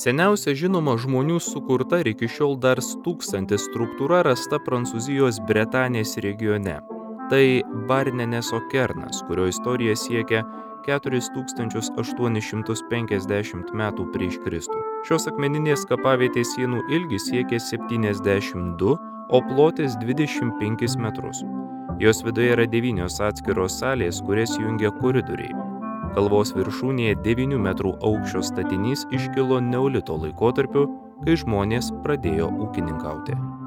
Seniausia žinoma žmonių sukurta ir iki šiol dar stūksanti struktūra rasta Prancūzijos Bretanės regione. Tai Barneneso kernas, kurio istorija siekia 4850 metų prieš Kristų. Šios akmeninės kapavietės sienų ilgis siekia 72, o plotis 25 metrus. Jos viduje yra 9 atskiros salės, kurias jungia koridoriai. Kalvos viršūnėje 9 metrų aukščio statinys iškilo neolito laikotarpiu, kai žmonės pradėjo ūkininkauti.